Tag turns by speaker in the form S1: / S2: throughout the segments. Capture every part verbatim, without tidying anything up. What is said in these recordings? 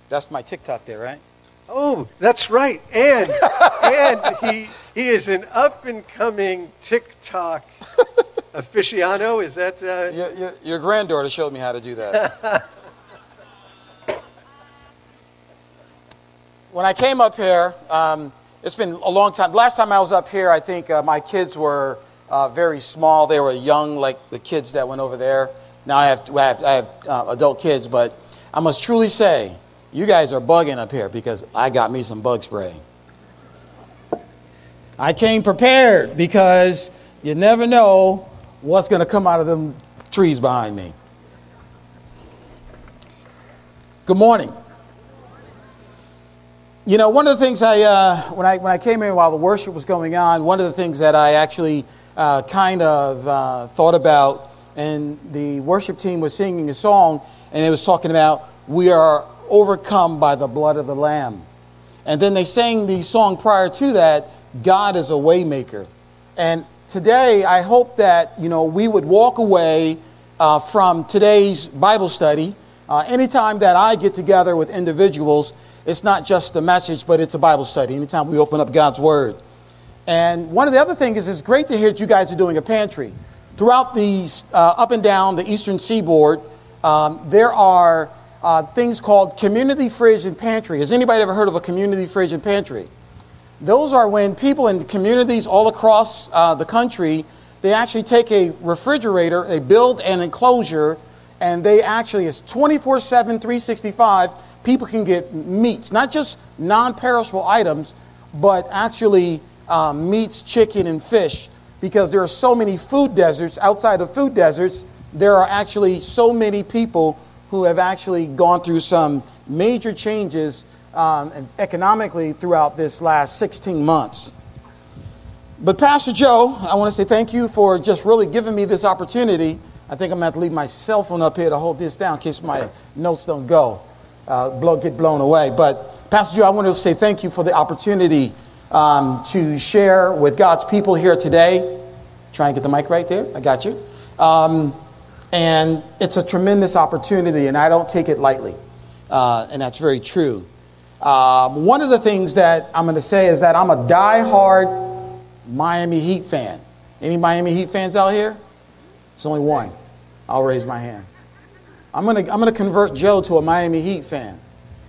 S1: That's my TikTok there, right?
S2: Oh, that's right. And and he he is an up-and-coming TikTok aficionado. Is that? Uh...
S1: Your, your, your granddaughter showed me how to do that. When I came up here, um, it's been a long time. Last time I was up here, I think uh, my kids were uh, very small. They were young, like the kids that went over there. Now I have I have, I have uh, adult kids, but I must truly say, you guys are bugging up here because I got me some bug spray. I came prepared because you never know what's going to come out of them trees behind me. Good morning. You know, one of the things I, uh, when I when I came in while the worship was going on, one of the things that I actually uh, kind of uh, thought about, and the worship team was singing a song, and it was talking about, we are overcome by the blood of the Lamb. And then they sang the song prior to that, God is a waymaker. And today, I hope that, you know, we would walk away uh, from today's Bible study. Uh, anytime that I get together with individuals, it's not just a message, but it's a Bible study. Anytime we open up God's Word. And one of the other things is it's great to hear that you guys are doing a pantry. Throughout the uh, up and down the eastern seaboard, um, there are uh, things called community fridge and pantry. Has anybody ever heard of a community fridge and pantry? Those are when people in communities all across uh, the country, they actually take a refrigerator, they build an enclosure, and they actually, it's twenty-four seven, three sixty-five, people can get meats, not just non-perishable items, but actually um, meats, chicken, and fish, because there are so many food deserts. Outside of food deserts, there are actually so many people who have actually gone through some major changes um, economically throughout this last sixteen months. But Pastor Joe, I want to say thank you for just really giving me this opportunity. I think I'm going to have to leave my cell phone up here to hold this down in case my notes don't go. Uh, blow, get blown away. But Pastor Joe, I want to say thank you for the opportunity um, to share with God's people here today. Try and get the mic right there. I got you. Um, and it's a tremendous opportunity, and I don't take it lightly. Uh, and that's very true. Um, one of the things that I'm going to say is that I'm a diehard Miami Heat fan. Any Miami Heat fans out here? It's only one. I'll raise my hand. I'm gonna I'm gonna convert Joe to a Miami Heat fan.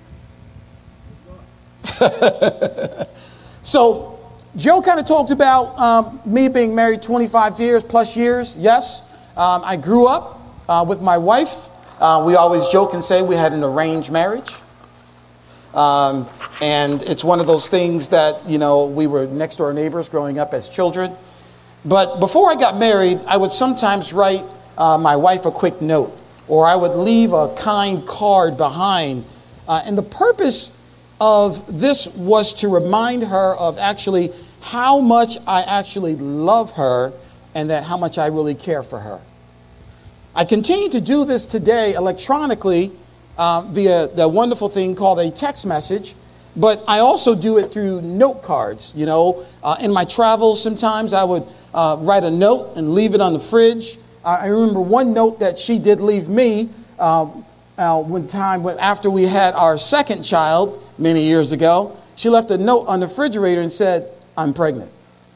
S1: So Joe kind of talked about um, me being married twenty-five years plus years. Yes, um, I grew up uh, with my wife. Uh, we always joke and say we had an arranged marriage, um, and it's one of those things that, you know, we were next door neighbors growing up as children. But before I got married, I would sometimes write uh, my wife a quick note, or I would leave a kind card behind. Uh, and the purpose of this was to remind her of actually how much I actually love her and that how much I really care for her. I continue to do this today electronically uh, via the wonderful thing called a text message. But I also do it through note cards. You know, uh, in my travels, sometimes I would uh, write a note and leave it on the fridge. Uh, I remember one note that she did leave me uh, uh, one time when, after we had our second child many years ago. She left a note on the refrigerator and said, "I'm pregnant."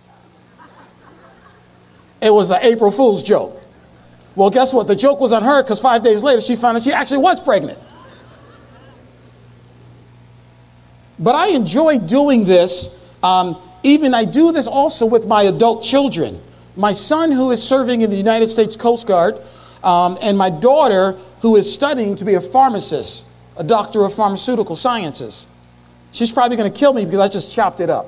S1: It was an April Fool's joke. Well, guess what? The joke was on her because five days later she found out she actually was pregnant. But I enjoy doing this. Um, even I do this also with my adult children. My son, who is serving in the United States Coast Guard, um, and my daughter, who is studying to be a pharmacist, a doctor of pharmaceutical sciences. She's probably going to kill me because I just chopped it up.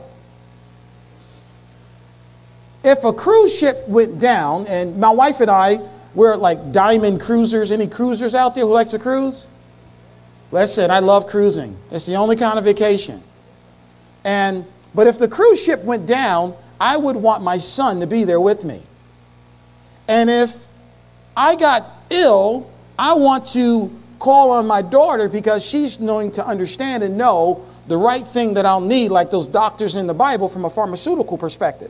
S1: If a cruise ship went down, and my wife and I, we're like diamond cruisers. Any cruisers out there who like to cruise? Listen, I love cruising. It's the only kind of vacation. And but if the cruise ship went down, I would want my son to be there with me. And if I got ill, I want to call on my daughter because she's going to understand and know the right thing that I'll need, like those doctors in the Bible from a pharmaceutical perspective.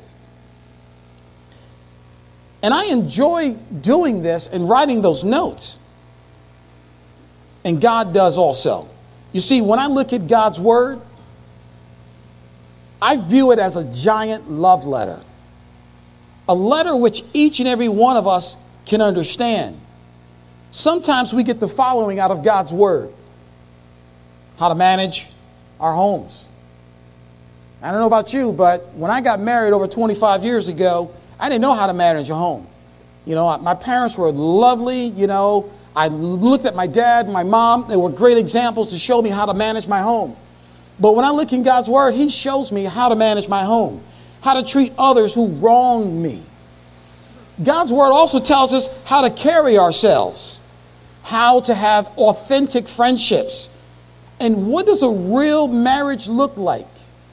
S1: And I enjoy doing this and writing those notes. And God does also. You see, when I look at God's word, I view it as a giant love letter. A letter which each and every one of us can understand. Sometimes we get the following out of God's word. How to manage our homes. I don't know about you, but when I got married over twenty-five years ago, I didn't know how to manage a home. You know, my parents were lovely. You know, I looked at my dad and my mom. They were great examples to show me how to manage my home. But when I look in God's word, he shows me how to manage my home, how to treat others who wrong me. God's word also tells us how to carry ourselves, how to have authentic friendships, and what does a real marriage look like?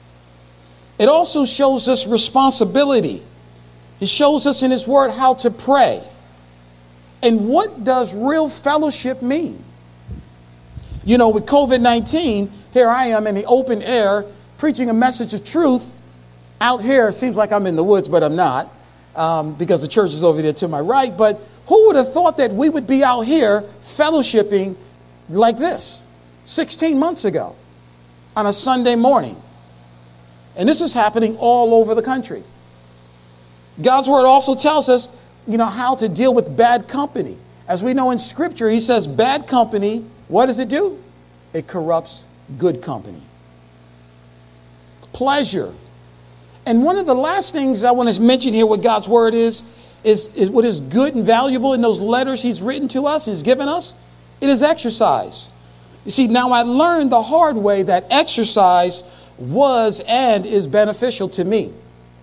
S1: It also shows us responsibility. It shows us in his word how to pray. And what does real fellowship mean? You know, with covid nineteen, here I am in the open air preaching a message of truth. Out here, it seems like I'm in the woods, but I'm not, um, because the church is over there to my right. But who would have thought that we would be out here fellowshipping like this sixteen months ago on a Sunday morning? And this is happening all over the country. God's word also tells us, you know, how to deal with bad company. As we know in Scripture, he says bad company, what does it do? It corrupts good company. Pleasure. And one of the last things I want to mention here what God's word is, is, is what is good and valuable in those letters he's written to us, he's given us. It is exercise. You see, now I learned the hard way that exercise was and is beneficial to me.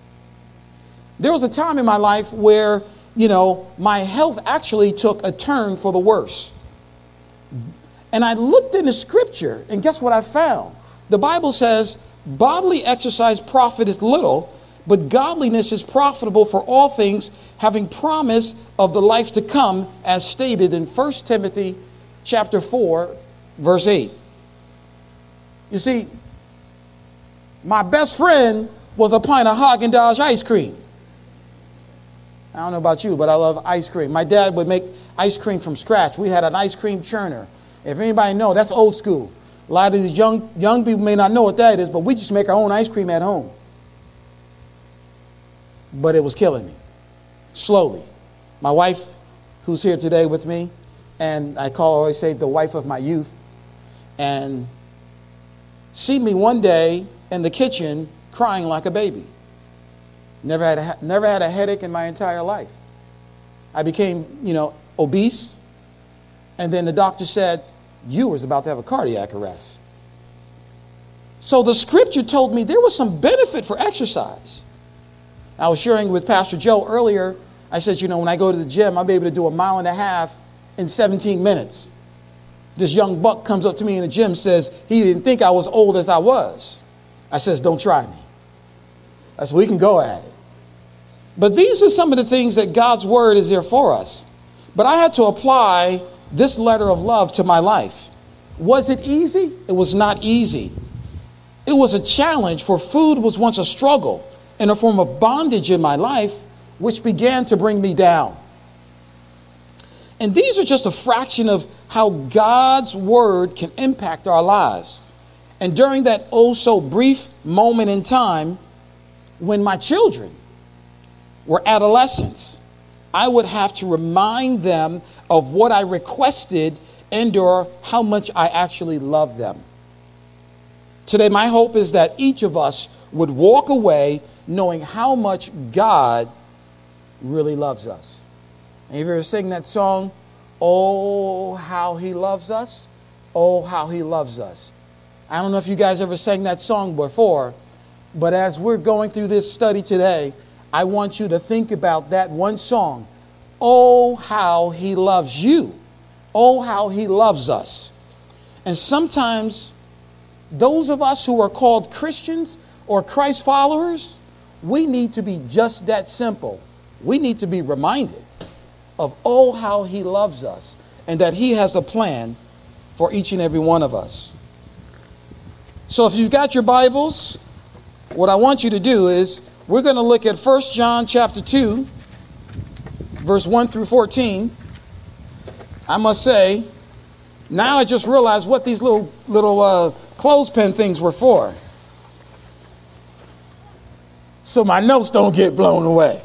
S1: There was a time in my life where, you know, my health actually took a turn for the worse. And I looked in the scripture, and guess what I found? The Bible says, bodily exercise profiteth little, but godliness is profitable for all things, having promise of the life to come, as stated in First Timothy chapter four, verse eight. You see, my best friend was a pint of Haagen-Dazs ice cream. I don't know about you, but I love ice cream. My dad would make ice cream from scratch. We had an ice cream churner. If anybody knows, that's old school. A lot of these young, young people may not know what that is, but we just make our own ice cream at home. But it was killing me, slowly. My wife, who's here today with me, and I call her, always say, the wife of my youth, and see me one day in the kitchen crying like a baby. Never had a, never had a headache in my entire life. I became, you know, obese. And then the doctor said, you was about to have a cardiac arrest. So the scripture told me there was some benefit for exercise. I was sharing with Pastor Joe earlier. I said, you know, when I go to the gym, I'll be able to do a mile and a half in seventeen minutes. This young buck comes up to me in the gym, says he didn't think I was old as I was. I says, don't try me. I said, we can go at it. But these are some of the things that God's word is there for us. But I had to apply this letter of love to my life. Was it easy? It was not easy. It was a challenge, for food was once a struggle and a form of bondage in my life, which began to bring me down. And these are just a fraction of how God's word can impact our lives. And during that oh so brief moment in time, when my children were adolescents, I would have to remind them of what I requested and or how much I actually love them. Today, my hope is that each of us would walk away knowing how much God really loves us. And if you ever sing that song, oh, how he loves us, oh, how he loves us. I don't know if you guys ever sang that song before, but as we're going through this study today, I want you to think about that one song. Oh, how he loves you. Oh, how he loves us. And sometimes those of us who are called Christians or Christ followers, we need to be just that simple. We need to be reminded of, oh, how he loves us, and that he has a plan for each and every one of us. So if you've got your Bibles, what I want you to do is we're going to look at First John chapter two, verse one through fourteen. I must say, Now I just realized what these little little uh, clothespin things were for. So my notes don't get blown away.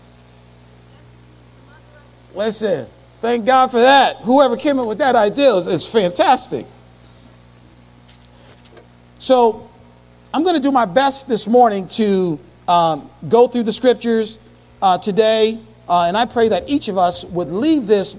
S1: Listen, thank God for that. Whoever came up with that idea is, is fantastic. So I'm going to do my best this morning to um, go through the scriptures uh, today. Uh, and I pray that each of us would leave this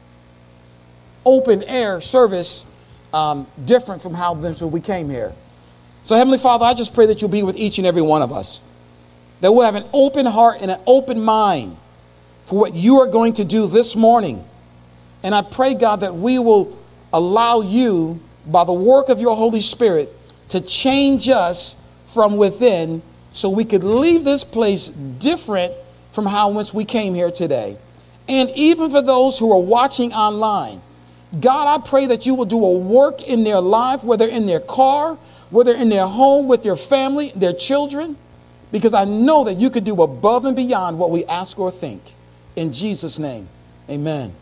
S1: open air service um, different from how we came here. So Heavenly Father, I just pray that you'll be with each and every one of us. That we'll have an open heart and an open mind for what you are going to do this morning. And I pray, God, that we will allow you, by the work of your Holy Spirit, to change us from within so we could leave this place different from how once we came here today. And even for those who are watching online, God, I pray that you will do a work in their life, whether in their car, whether in their home, with their family, their children, because I know that you could do above and beyond what we ask or think. In Jesus' name, amen.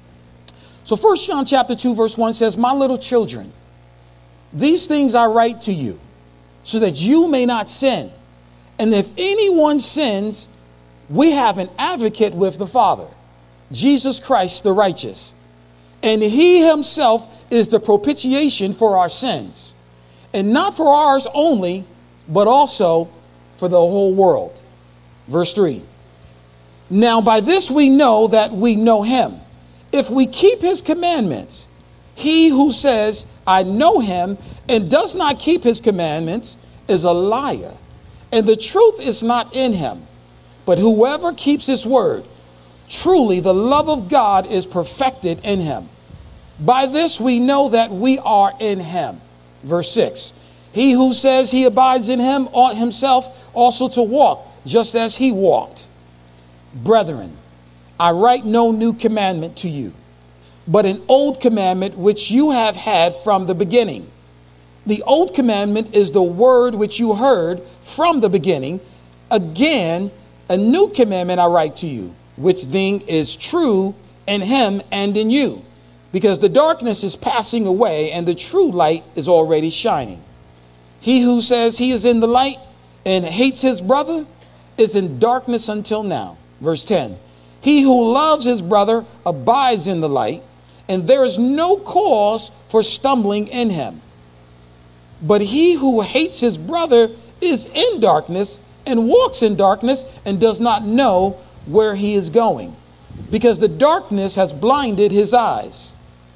S1: So First John chapter two, verse one says, "My little children, these things I write to you, so that you may not sin. And if anyone sins, we have an advocate with the Father, Jesus Christ the righteous. And he himself is the propitiation for our sins, and not for ours only, but also for the whole world." Verse three. "Now by this we know that we know him, if we keep his commandments. He who says, 'I know him,' and does not keep his commandments is a liar, and the truth is not in him. But whoever keeps his word, truly the love of God is perfected in him. By this we know that we are in him." Verse six. "He who says he abides in him ought himself also to walk, just as he walked. Brethren, I write no new commandment to you, but an old commandment which you have had from the beginning. The old commandment is the word which you heard from the beginning. Again, a new commandment I write to you, which thing is true in him and in you, because the darkness is passing away and the true light is already shining. He who says he is in the light and hates his brother is in darkness until now." Verse ten. "He who loves his brother abides in the light, and there is no cause for stumbling in him. But he who hates his brother is in darkness and walks in darkness and does not know where he is going, because the darkness has blinded his eyes.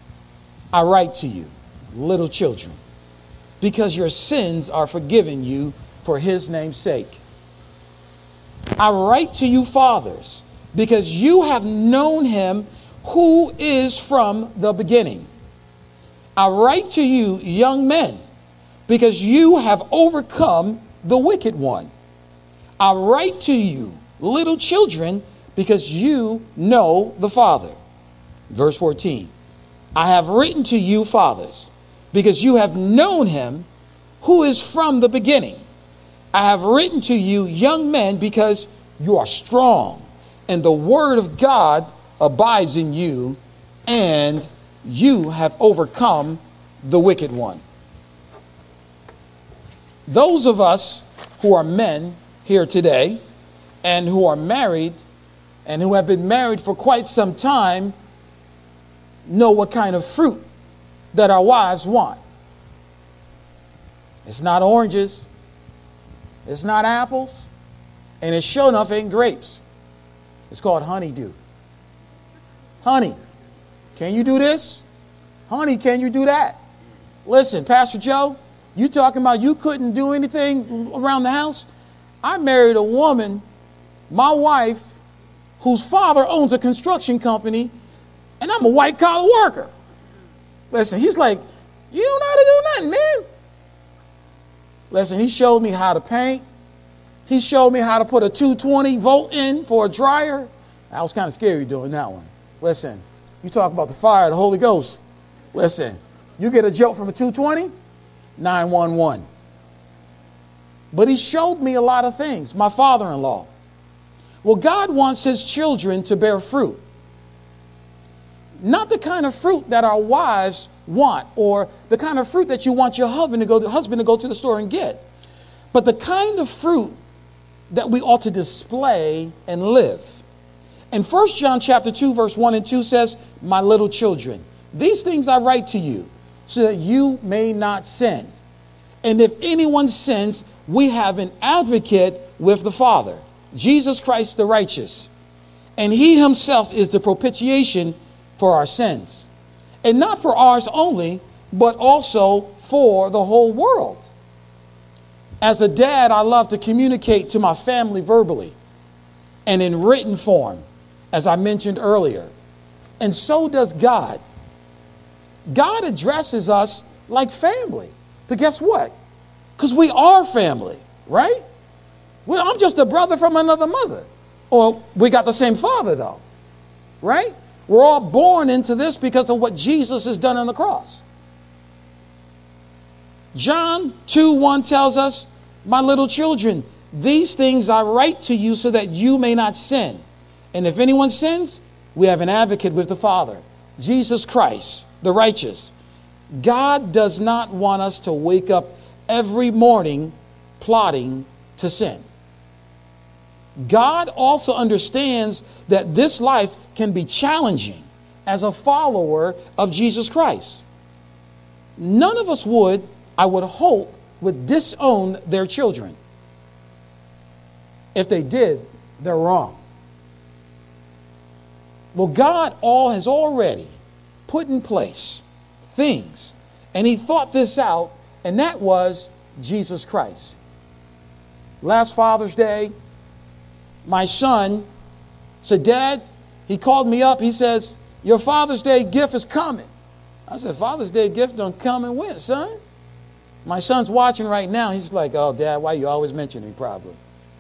S1: I write to you, little children, because your sins are forgiven you for his name's sake. I write to you, fathers, because you have known him who is from the beginning. I write to you, young men, because you have overcome the wicked one. I write to you, little children, because you know the Father." Verse fourteen. "I have written to you, fathers, because you have known him who is from the beginning. I have written to you, young men, because you are strong, and the word of God abides in you, and you have overcome the wicked one." Those of us who are men here today and who are married and who have been married for quite some time know what kind of fruit that our wives want. It's not oranges, it's not apples, and it sure enough ain't grapes. It's called honeydew. Honey, can you do this? Honey, can you do that? Listen, Pastor Joe, you talking about you couldn't do anything around the house? I married a woman, my wife, whose father owns a construction company, and I'm a white collar worker. Listen, he's like, you don't know how to do nothing, man. Listen, he showed me how to paint. He showed me how to put a two twenty volt in for a dryer. I was kind of scary doing that one. Listen, you talk about the fire of the Holy Ghost. Listen, you get a joke from a two twenty, nine one one. But he showed me a lot of things, my father-in-law. Well, God wants his children to bear fruit. not the kind of fruit that our wives want, or the kind of fruit that you want your husband to go to, husband to go to the store and get, but the kind of fruit that we ought to display and live. And First John chapter two, verse one and two says, my little children, these things I write to you so that you may not sin. And if anyone sins, we have an advocate with the Father, Jesus Christ the righteous. And he himself is the propitiation for our sins. And not for ours only, but also for the whole world. As a dad, I love to communicate to my family verbally and in written form, as I mentioned earlier. And so does God. God addresses us like family. But guess what? Because we are family, right? Well, I'm just a brother from another mother. Or we got the same father, though, right? We're all born into this because of what Jesus has done on the cross. John two one tells us, my little children, these things I write to you so that you may not sin. And if anyone sins, we have an advocate with the Father, Jesus Christ, the righteous. God does not want us to wake up every morning plotting to sin. God also understands that this life can be challenging as a follower of Jesus Christ. None of us would, I would hope, would disown their children. If they did, they're wrong. Well, God all has already put in place things, and he thought this out, and that was Jesus Christ. Last Father's Day, my son said, Dad, he called me up. He says, your Father's Day gift is coming. I said, Father's Day gift don't come and when, son? My son's watching right now. He's like, oh, Dad, why you always mention me, probably.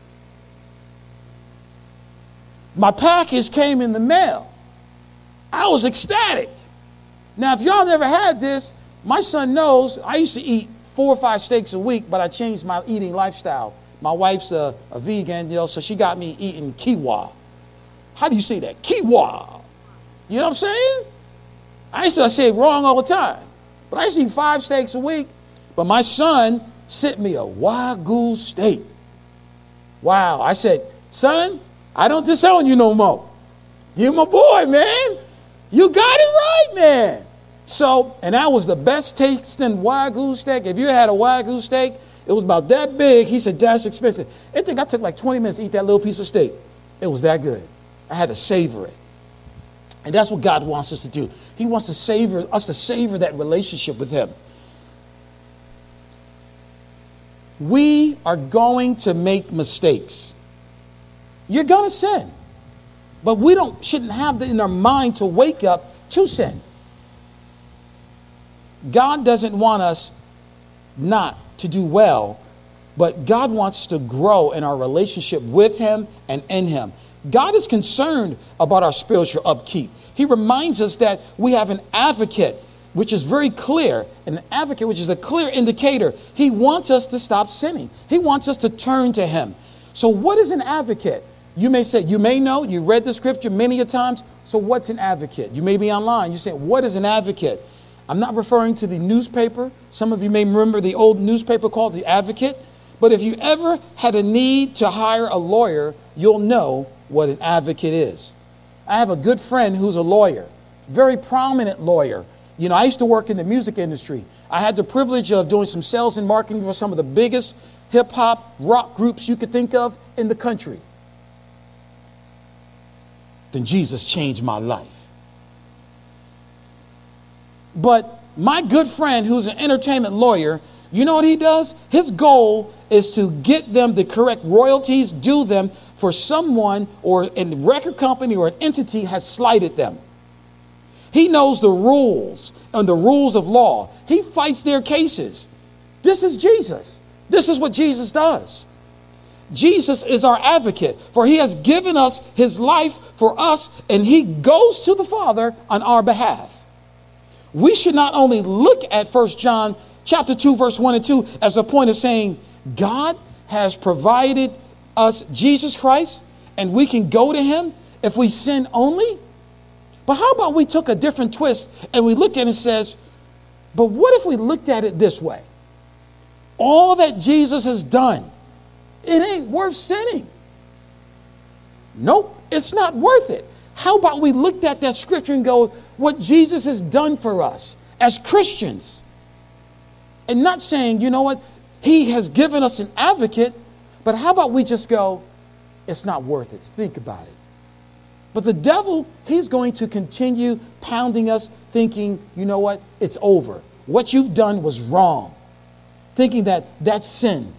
S1: My package came in the mail. I was ecstatic. Now, if y'all never had this, my son knows I used to eat four or five steaks a week, but I changed my eating lifestyle. My wife's a, a vegan, you know, so she got me eating quinoa. How do you say that? Quinoa. You know what I'm saying? I used to say it wrong all the time. But I used to eat five steaks a week. But my son sent me a Wagyu steak. Wow. I said, son, I don't disown you no more. You're my boy, man. You got it right, man. So, and that was the best tasting Wagyu steak. If you had a Wagyu steak, it was about that big. He said, that's expensive. I think I took like twenty minutes to eat that little piece of steak. It was that good. I had to savor it. And that's what God wants us to do. He wants to savor us to savor that relationship with him. We are going to make mistakes. You're going to sin. But we don't shouldn't have that in our mind to wake up to sin. God doesn't want us not to do well, but God wants us to grow in our relationship with him and in him. God is concerned about our spiritual upkeep. He reminds us that we have an advocate, which is very clear, an advocate, which is a clear indicator. He wants us to stop sinning. He wants us to turn to him. So what is an advocate? You may say, you may know, you've read the scripture many a times. So what's an advocate? You may be online. You say, what is an advocate? I'm not referring to the newspaper. Some of you may remember the old newspaper called The Advocate. But if you ever had a need to hire a lawyer, you'll know what an advocate is. I have a good friend who's a lawyer, very prominent lawyer. You know, I used to work in the music industry. I had the privilege of doing some sales and marketing for some of the biggest hip hop rock groups you could think of in the country. Then Jesus changed my life. But my good friend who's an entertainment lawyer, you know what he does? His goal is to get them the correct royalties due them for someone or a record company or an entity has slighted them. He knows the rules and the rules of law. He fights their cases. This is Jesus. This is what Jesus does. Jesus is our advocate, for he has given us his life for us, and he goes to the Father on our behalf. We should not only look at First John chapter two, verse one and two as a point of saying God has provided us Jesus Christ and we can go to him if we sin only. But how about we took a different twist and we looked at it and says, but what if we looked at it this way? All that Jesus has done, it ain't worth sinning. Nope, it's not worth it. How about we looked at that scripture and go, what Jesus has done for us as Christians, and not saying, you know what, he has given us an advocate, but how about we just go, it's not worth it. Think about it. But the devil, he's going to continue pounding us, thinking, you know what, it's over. What you've done was wrong. Thinking that that's sin.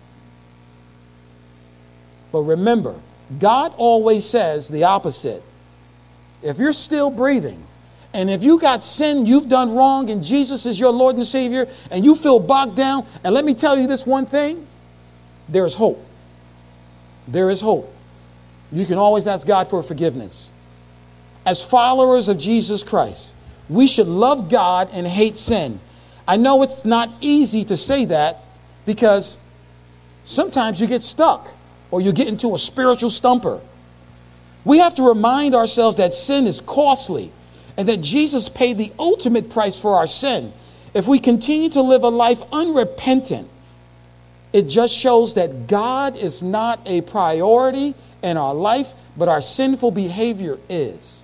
S1: But remember, God always says the opposite. If you're still breathing, and if you got sin you've done wrong, and Jesus is your Lord and Savior, and you feel bogged down, and let me tell you this one thing, there is hope. There is hope. You can always ask God for forgiveness. As followers of Jesus Christ, we should love God and hate sin. I know it's not easy to say that because sometimes you get stuck or you get into a spiritual stumper. We have to remind ourselves that sin is costly and that Jesus paid the ultimate price for our sin. If we continue to live a life unrepentant, it just shows that God is not a priority in our life, but our sinful behavior is.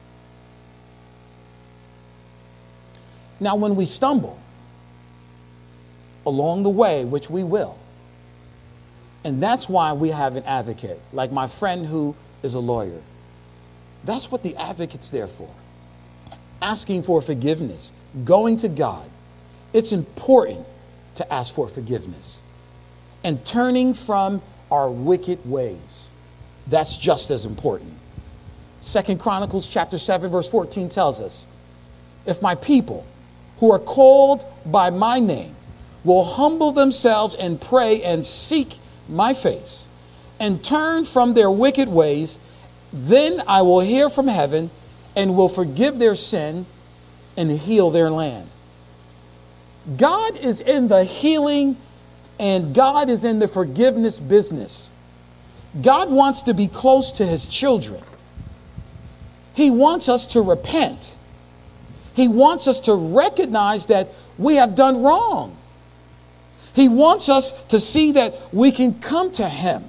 S1: Now, when we stumble along the way, which we will, and that's why we have an advocate, like my friend who is a lawyer. That's what the advocate's there for. Asking for forgiveness, going to God. It's important to ask for forgiveness and turning from our wicked ways. That's just as important. Second Chronicles chapter seven, verse fourteen tells us, if my people who are called by my name will humble themselves and pray and seek my face and turn from their wicked ways, then I will hear from heaven and will forgive their sin and heal their land. God is in the healing and God is in the forgiveness business. God wants to be close to his children. He wants us to repent. He wants us to recognize that we have done wrong. He wants us to see that we can come to him.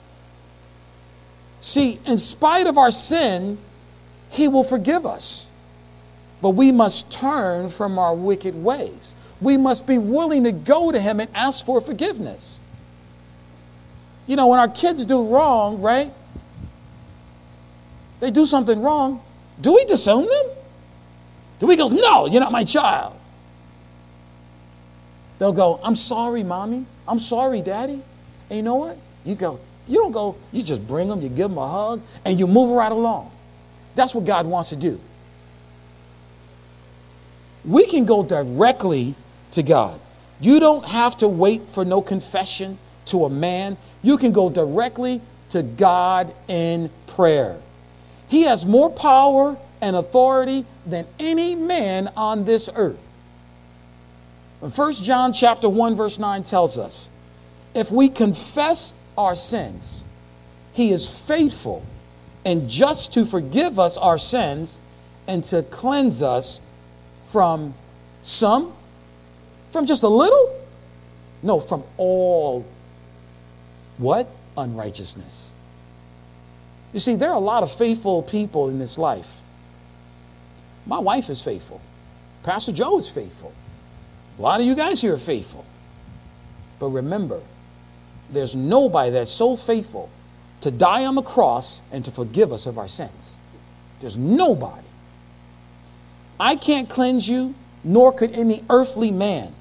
S1: See, in spite of our sin, he will forgive us. But we must turn from our wicked ways. We must be willing to go to him and ask for forgiveness. You know, when our kids do wrong, right? They do something wrong. Do we disown them? Do we go, no, you're not my child? They'll go, I'm sorry, mommy. I'm sorry, daddy. And you know what? You go, you don't go, you just bring them, you give them a hug, and you move right along. That's what God wants to do. We can go directly to God. You don't have to wait for no confession to a man. You can go directly to God in prayer. He has more power and authority than any man on this earth. First John chapter one verse nine tells us, if we confess our sins, he is faithful and just to forgive us our sins and to cleanse us from some, from just a little? No, from all what? Unrighteousness. You see, there are a lot of faithful people in this life. My wife is faithful. Pastor Joe is faithful. A lot of you guys here are faithful. But remember, there's nobody that's so faithful to die on the cross and to forgive us of our sins. There's nobody. I can't cleanse you, nor could any earthly man.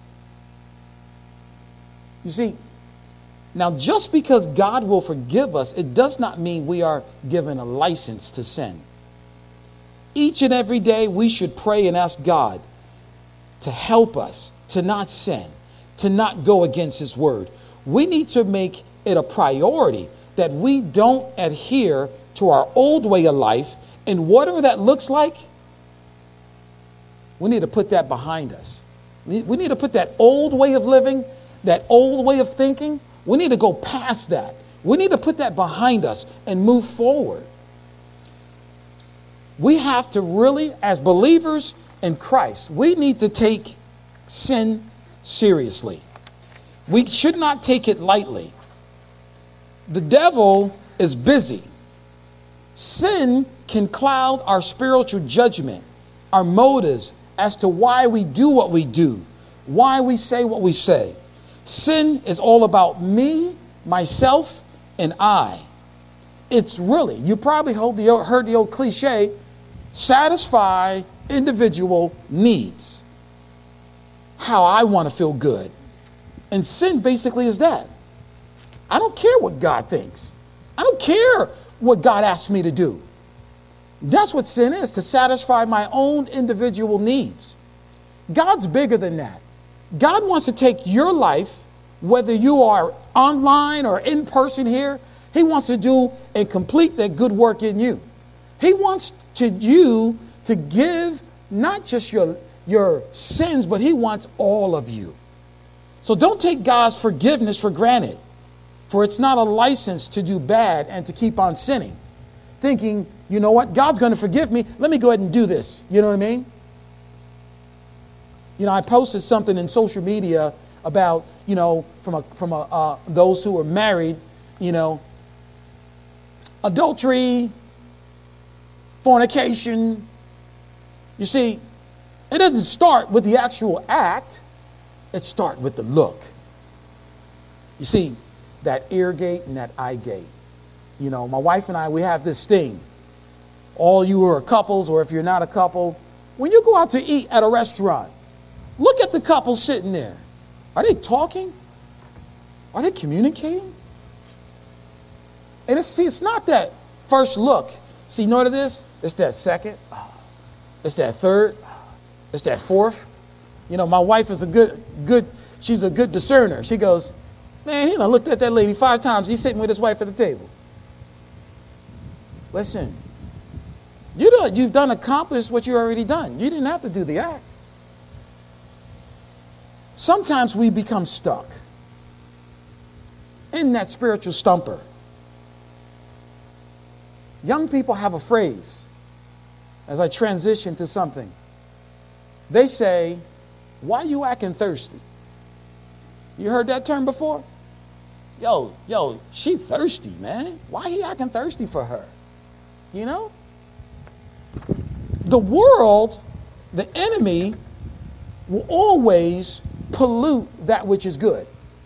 S1: You see, now just because God will forgive us, it does not mean we are given a license to sin. Each and every day we should pray and ask God to help us to not sin, to not go against his word. We need to make it a priority that we don't adhere to our old way of life, and whatever that looks like, we need to put that behind us. We need to put that old way of living, that old way of thinking, we need to go past that. We need to put that behind us and move forward. we have to really, as believers in Christ, we need to take sin seriously. We should not take it lightly. The devil is busy. Sin can cloud our spiritual judgment, our motives as to why we do what we do, why we say what we say. Sin is all about me, myself, and I. It's really, you probably heard the, heard the old cliche, satisfy individual needs. How I want to feel good. And sin basically is that. I don't care what God thinks. I don't care what God asks me to do. That's what sin is, to satisfy my own individual needs. God's bigger than that. God wants to take your life, whether you are online or in person here, he wants to do and complete that good work in you. He wants to you to give not just your, your sins, but he wants all of you. So don't take God's forgiveness for granted, for it's not a license to do bad and to keep on sinning, thinking, you know what, God's going to forgive me. Let me go ahead and do this. You know what I mean? You know, I posted something in social media about, you know, from a, from a, uh, those who are married, you know, adultery, fornication. You see, it doesn't start with the actual act. It starts with the look. You see, that ear gate and that eye gate. You know, my wife and I, we have this thing. All you who are couples, or if you're not a couple, when you go out to eat at a restaurant, look at the couple sitting there. Are they talking? Are they communicating? And it's, see, it's not that first look. See, you know what it is? It's that second. It's that third. It's that fourth. You know, my wife is a good, good, she's a good discerner. She goes, man, he done looked at that lady five times. He's sitting with his wife at the table. Listen, you done, you've done accomplished what you already done. You didn't have to do the act. Sometimes we become stuck in that spiritual stumper. Young people have a phrase as I transition to something. They say, why you acting thirsty? You heard that term before? Yo, yo, she thirsty, man. Why he acting thirsty for her? You know? The world, the enemy, will always pollute that which is good.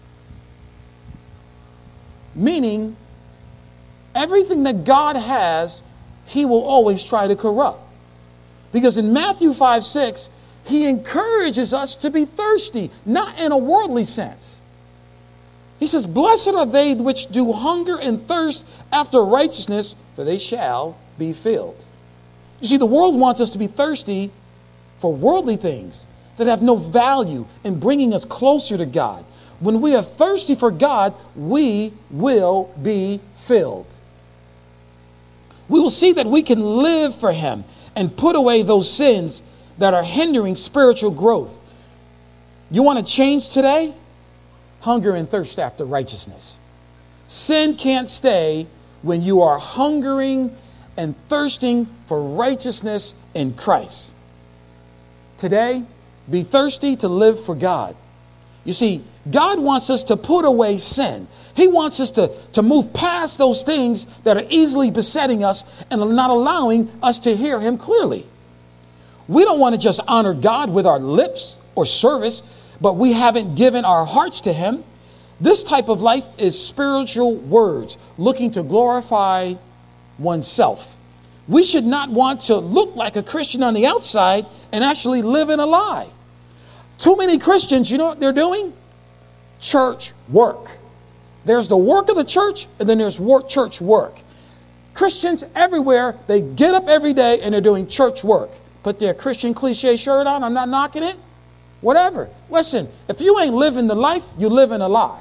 S1: Meaning, everything that God has, he will always try to corrupt. Because in Matthew five six, he encourages us to be thirsty, not in a worldly sense. He says, blessed are they which do hunger and thirst after righteousness, for they shall be filled. You see, the world wants us to be thirsty for worldly things that have no value in bringing us closer to God. When we are thirsty for God, we will be filled. We will see that we can live for him and put away those sins that are hindering spiritual growth. You want to change today? Hunger and thirst after righteousness. Sin can't stay when you are hungering and thirsting for righteousness in Christ. Today, be thirsty to live for God. You see, God wants us to put away sin. He wants us to, to move past those things that are easily besetting us and not allowing us to hear him clearly. We don't want to just honor God with our lips or service, but we haven't given our hearts to him. This type of life is spiritual words, looking to glorify oneself. We should not want to look like a Christian on the outside and actually live in a lie. Too many Christians, you know what they're doing? Church work. There's the work of the church, and then there's work, church work. Christians everywhere, they get up every day and they're doing church work. Put their Christian cliche shirt on. I'm not knocking it. Whatever. Listen, if you ain't living the life, you live in a lie.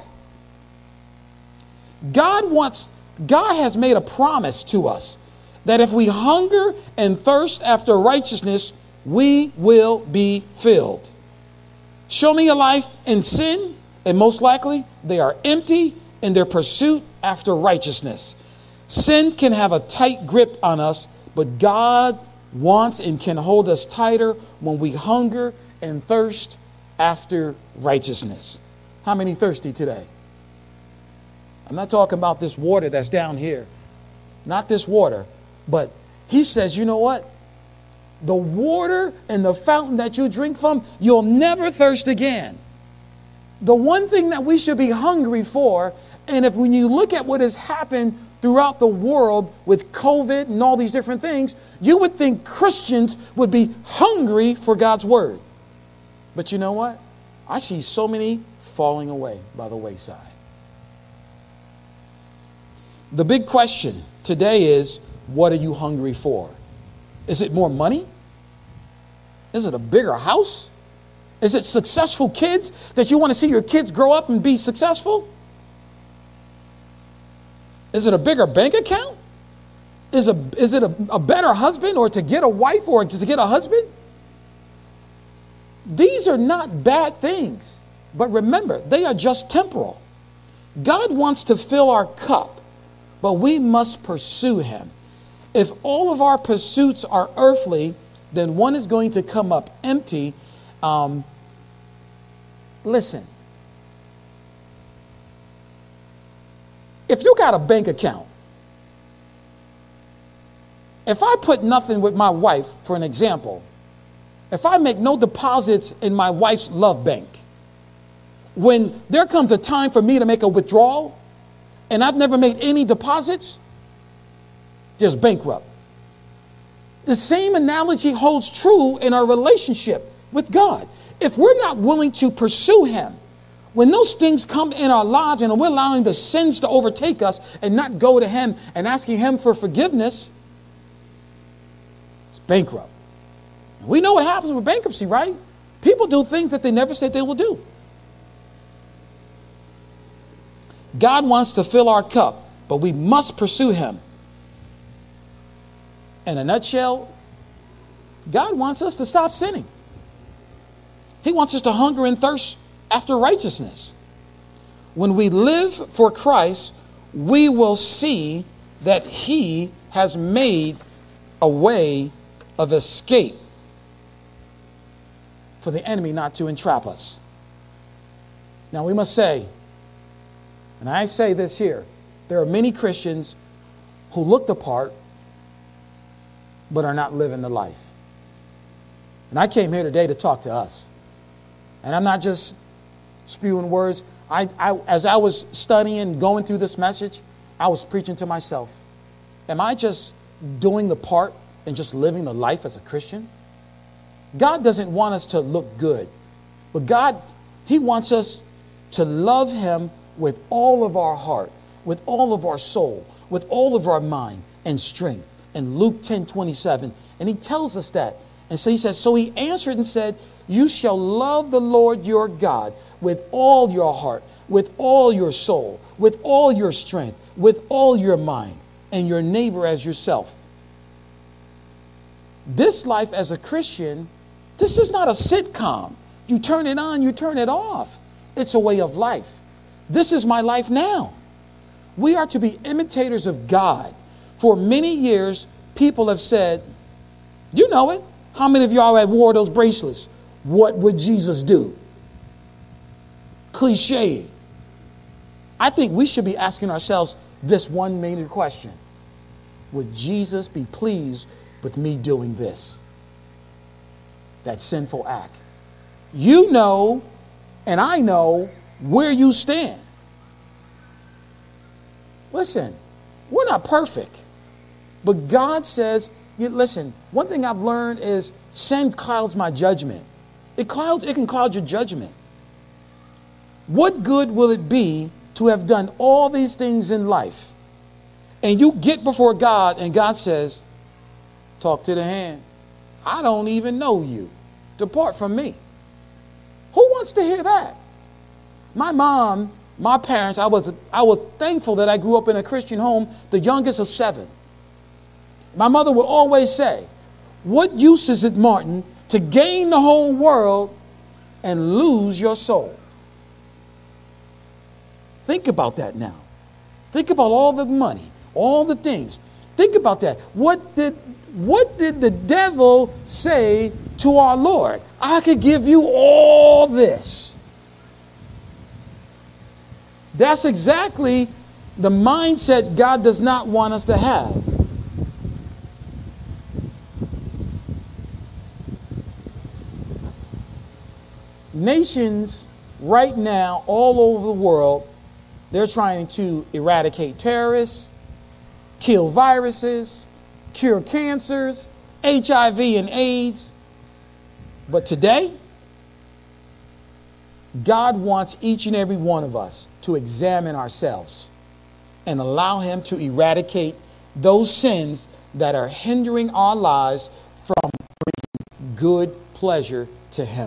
S1: God wants, God has made a promise to us that if we hunger and thirst after righteousness, we will be filled. Show me a life in sin, and most likely they are empty in their pursuit after righteousness. Sin can have a tight grip on us, but God wants and can hold us tighter when we hunger and thirst after righteousness. How many thirsty today? I'm not talking about this water that's down here. Not this water. But he says, you know what? The water and the fountain that you drink from, you'll never thirst again. The one thing that we should be hungry for, and if when you look at what has happened throughout the world with COVID and all these different things, you would think Christians would be hungry for God's word. But you know what? I see so many falling away by the wayside. The big question today is, what are you hungry for? Is it more money? Is it a bigger house? Is it successful kids that you want to see your kids grow up and be successful? Is it a bigger bank account? Is, a, is it a, a better husband, or to get a wife, or to get a husband? These are not bad things, but remember, they are just temporal. God wants to fill our cup, but we must pursue him. If all of our pursuits are earthly, then one is going to come up empty. Um, listen, if you got a bank account, if I put nothing with my wife, for an example, if I make no deposits in my wife's love bank, when there comes a time for me to make a withdrawal and I've never made any deposits, just bankrupt. The same analogy holds true in our relationship with God. If we're not willing to pursue him, when those things come in our lives and we're allowing the sins to overtake us and not go to him and asking him for forgiveness, it's bankrupt. We know what happens with bankruptcy, right? People do things that they never said they will do. God wants to fill our cup, but we must pursue him. In a nutshell, God wants us to stop sinning. He wants us to hunger and thirst after righteousness. When we live for Christ, we will see that he has made a way of escape for the enemy not to entrap us. Now we must say, and I say this here, there are many Christians who look the part but are not living the life. And I came here today to talk to us. And I'm not just spewing words. I, I, as I was studying, going through this message, I was preaching to myself. Am I just doing the part and just living the life as a Christian? God doesn't want us to look good. But God, he wants us to love him with all of our heart, with all of our soul, with all of our mind and strength. In Luke ten twenty-seven, and he tells us that. And so he says, so he answered and said, you shall love the Lord your God with all your heart, with all your soul, with all your strength, with all your mind, and your neighbor as yourself. This life as a Christian, this is not a sitcom. You turn it on, you turn it off. It's a way of life. This is my life now. We are to be imitators of God. For many years, people have said, you know it. How many of y'all have wore those bracelets? What would Jesus do? Cliche. I think we should be asking ourselves this one main question. Would Jesus be pleased with me doing this? That sinful act. You know, and I know where you stand. Listen, we're not perfect. But God says, you, listen, one thing I've learned is sin clouds my judgment. It clouds, it can cloud your judgment. What good will it be to have done all these things in life? And you get before God and God says, talk to the hand. I don't even know you. Depart from me. Who wants to hear that? My mom, my parents, I was, I was thankful that I grew up in a Christian home, the youngest of seven. My mother would always say, what use is it, Martin, to gain the whole world and lose your soul? Think about that now. Think about all the money, all the things. Think about that. What did, what did the devil say to our Lord? I could give you all this. That's exactly the mindset God does not want us to have. Nations right now, all over the world, they're trying to eradicate terrorists, kill viruses, cure cancers, H I V and AIDS. But today, God wants each and every one of us to examine ourselves and allow him to eradicate those sins that are hindering our lives from bringing good pleasure to him.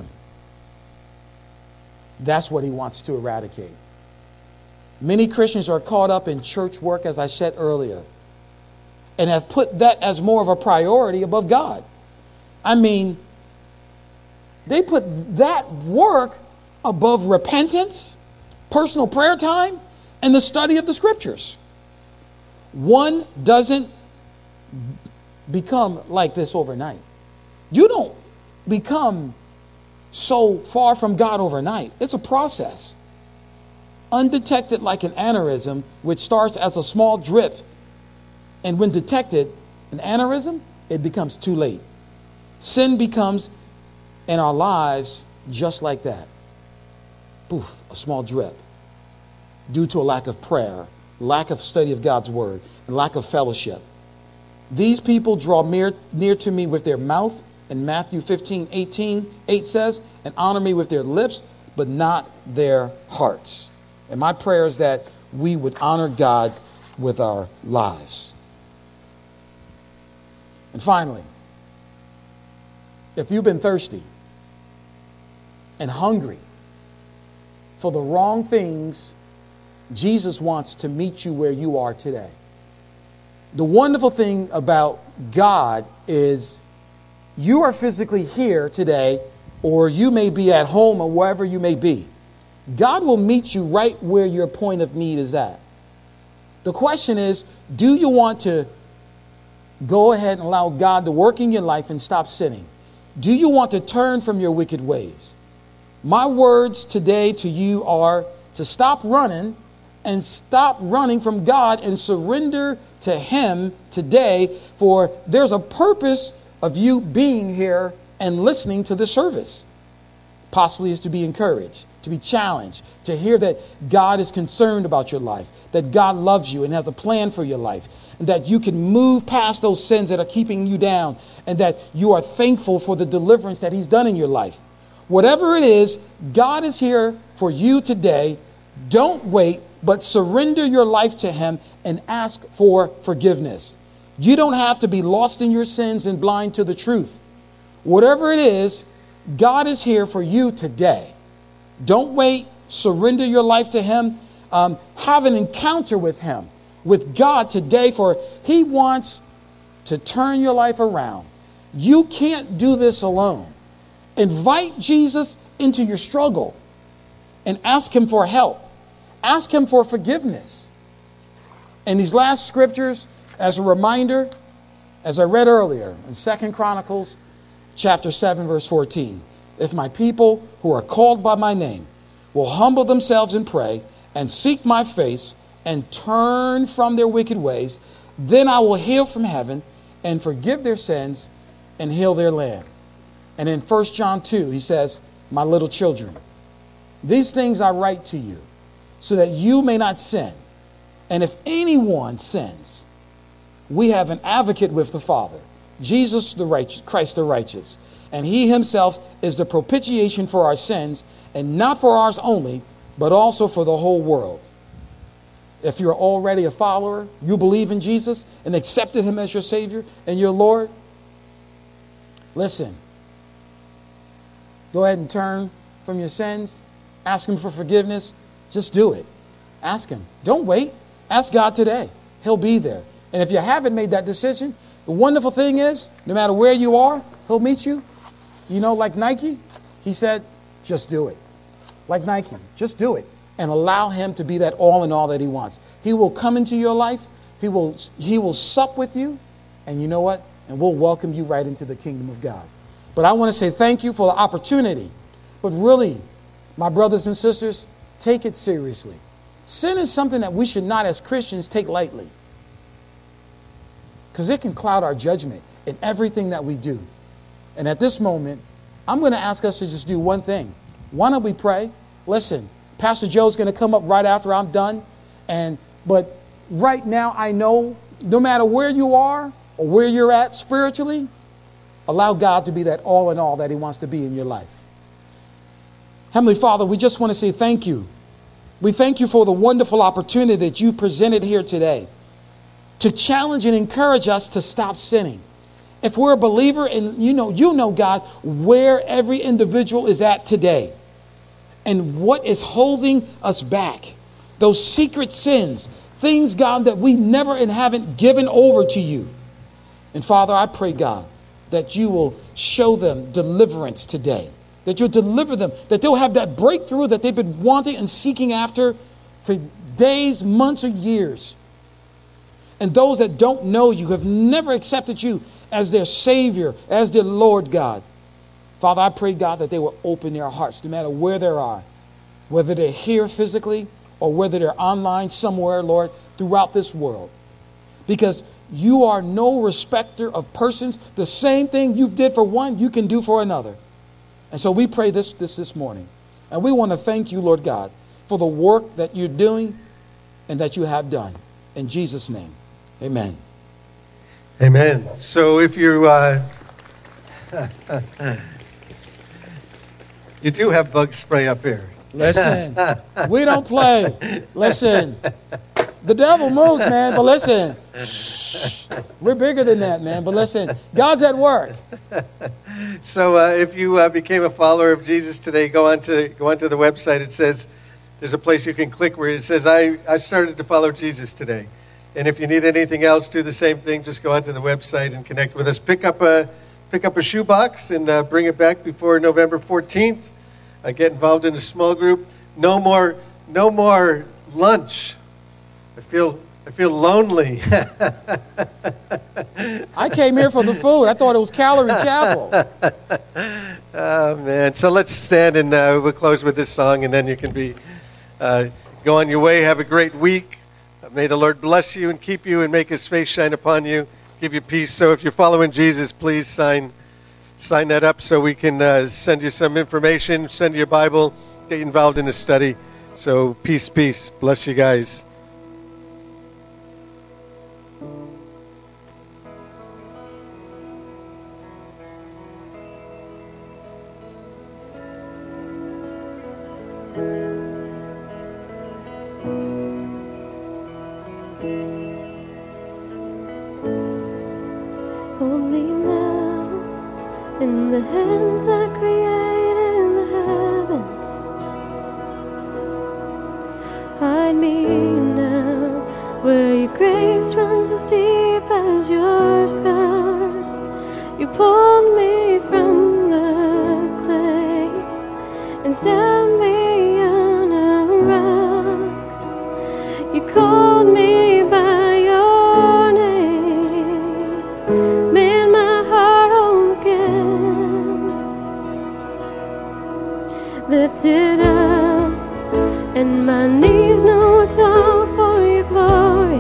S1: That's what he wants to eradicate. Many Christians are caught up in church work, as I said earlier, and have put that as more of a priority above God. I mean, they put that work above repentance, personal prayer time, and the study of the scriptures. One doesn't become like this overnight. You don't become so far from God overnight. It's a process. Undetected, like an aneurysm, which starts as a small drip, and when detected, an aneurysm, it becomes too late. Sin becomes in our lives just like that. Poof, a small drip. Due to a lack of prayer, lack of study of God's word, and lack of fellowship. These people draw near, near to me with their mouth, and Matthew fifteen, eighteen, eight says, and honor me with their lips, but not their hearts. And my prayer is that we would honor God with our lives. And finally, if you've been thirsty and hungry for the wrong things, Jesus wants to meet you where you are today. The wonderful thing about God is you are physically here today, or you may be at home or wherever you may be. God will meet you right where your point of need is at. The question is, do you want to go ahead and allow God to work in your life and stop sinning? Do you want to turn from your wicked ways? My words today to you are to stop running and stop running from God and surrender to him today, for there's a purpose of you being here and listening to the service. Possibly is to be encouraged, to be challenged, to hear that God is concerned about your life, that God loves you and has a plan for your life, and that you can move past those sins that are keeping you down, and that you are thankful for the deliverance that he's done in your life. Whatever it is, God is here for you today. Don't wait, but surrender your life to him and ask for forgiveness. You don't have to be lost in your sins and blind to the truth. Whatever it is, God is here for you today. Don't wait. Surrender your life to him. Um, have an encounter with him, with God today, for he wants to turn your life around. You can't do this alone. Invite Jesus into your struggle and ask him for help. Ask him for forgiveness. In these last scriptures, as a reminder, as I read earlier in Second Chronicles chapter seven, verse fourteen, if my people who are called by my name will humble themselves and pray and seek my face and turn from their wicked ways, then I will hear from heaven and forgive their sins and heal their land. And in First John two, he says, my little children, these things I write to you so that you may not sin. And if anyone sins, we have an advocate with the Father, Jesus the righteous, Christ the righteous. And he himself is the propitiation for our sins, and not for ours only, but also for the whole world. If you're already a follower, you believe in Jesus and accepted him as your Savior and your Lord, listen, go ahead and turn from your sins. Ask him for forgiveness. Just do it. Ask him. Don't wait. Ask God today. He'll be there. And if you haven't made that decision, the wonderful thing is, no matter where you are, he'll meet you. You know, like Nike, he said, just do it. Like Nike, just do it. And allow him to be that all in all that he wants. He will come into your life He will, he will sup with you, and you know what? And we'll welcome you right into the kingdom of God. But I want to say thank you for the opportunity. But really, my brothers and sisters, take it seriously. Sin is something that we should not, as Christians, take lightly. Because it can cloud our judgment in everything that we do. And at this moment, I'm going to ask us to just do one thing. Why don't we pray? Listen, Pastor Joe's going to come up right after I'm done. And but right now, I know no matter where you are or where you're at spiritually, allow God to be that all in all that he wants to be in your life. Heavenly Father, we just want to say thank you. We thank you for the wonderful opportunity that you presented here today to challenge and encourage us to stop sinning. If we're a believer, and you know, you know, God, where every individual is at today and what is holding us back, those secret sins, things, God, that we never and haven't given over to you. And Father, I pray, God, that you will show them deliverance today, that you'll deliver them, that they'll have that breakthrough that they've been wanting and seeking after for days, months, or years. And those that don't know you, have never accepted you as their Savior, as their Lord, God. Father, I pray, God, that they will open their hearts no matter where they are, whether they're here physically or whether they're online somewhere, Lord, throughout this world. Because you are no respecter of persons. The same thing you did for one, you can do for another. And so we pray this, this this morning. And we want to thank you, Lord God, for the work that you're doing and that you have done. In Jesus' name, amen.
S2: Amen. So if you, uh, you do have bug spray up here.
S1: Listen, we don't play. Listen, the devil moves, man, but listen, we're bigger than that, man. But listen, God's at work.
S2: So uh, if you uh, became a follower of Jesus today, go on to go onto the website. It says there's a place you can click where it says, I, I started to follow Jesus today. And if you need anything else, do the same thing. Just go onto the website and connect with us. Pick up a pick up a shoebox and uh, bring it back before November fourteenth. Uh, get involved in a small group. No more no more lunch. I feel I feel lonely.
S1: I came here for the food. I thought it was Calorie Chapel.
S2: Oh, man. So let's stand and uh, we'll close with this song, and then you can be uh, go on your way. Have a great week. Uh, may the Lord bless you and keep you and make his face shine upon you, give you peace. So if you're following Jesus, please sign sign that up so we can uh, send you some information, send you a Bible, get you involved in the study. So peace, peace. Bless you guys.
S3: Hold me now in the hands that created the heavens. Hide me now where your grace runs as deep as your scars. You pulled me from the clay and set me on a rock. You called me by your name, made my heart whole again. Lifted up, and my knees know it's all for your glory,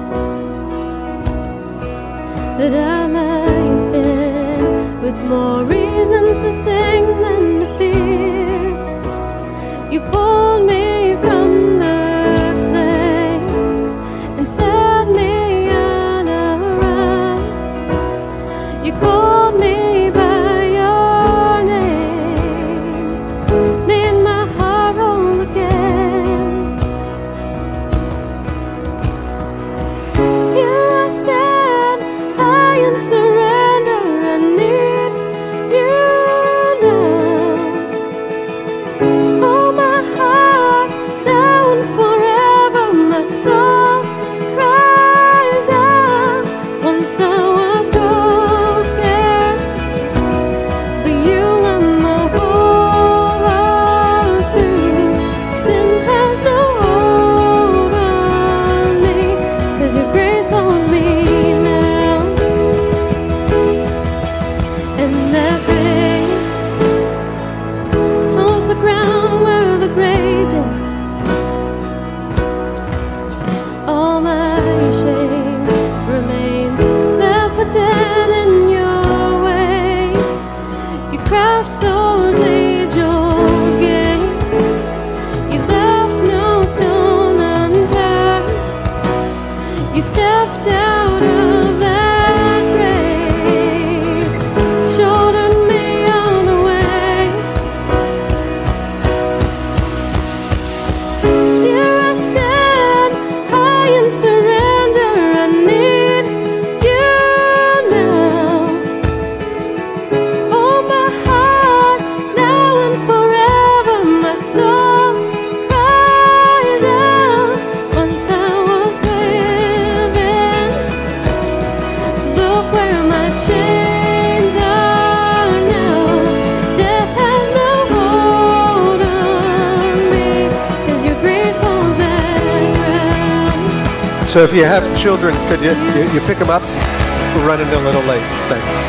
S3: that I might stand with more reasons to sing than to fear. You pulled me from the clay and set me on a rock. You called me by your name, made my heart whole again. Here I stand, high in surrender. I need you now. Hold my heart
S2: So if you have children, could you, you, you pick them up? We're running a little late. Thanks.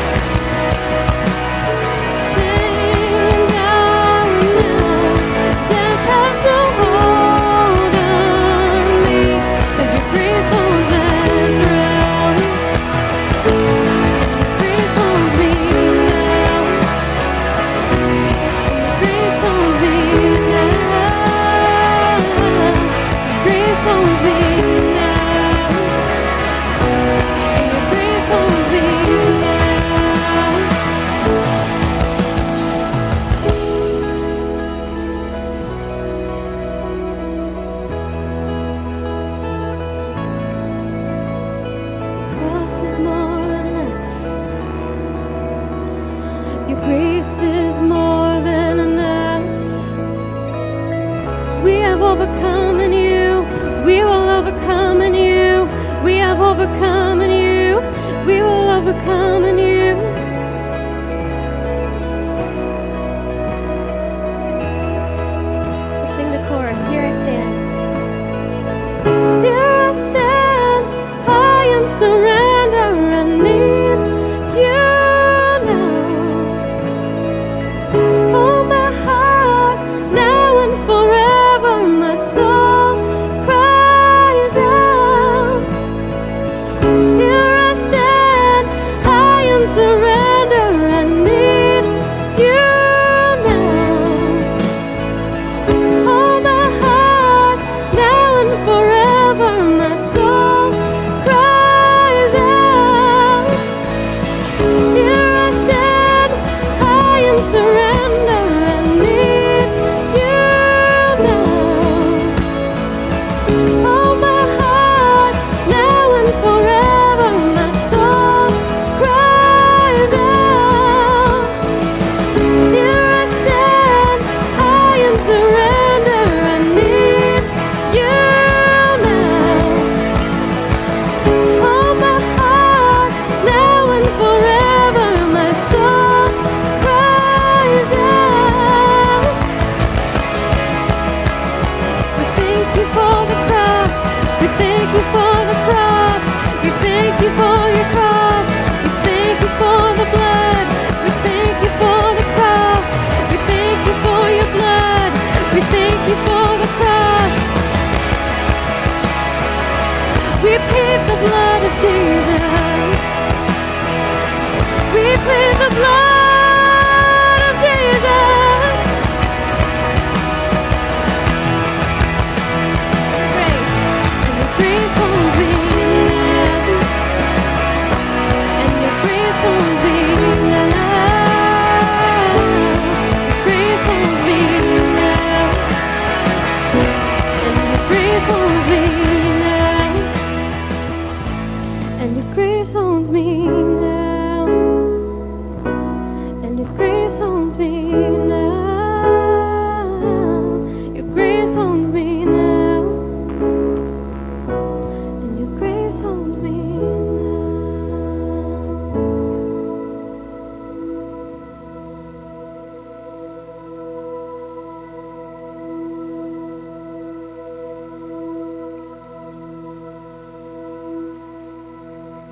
S3: owns me now, and your grace owns me now.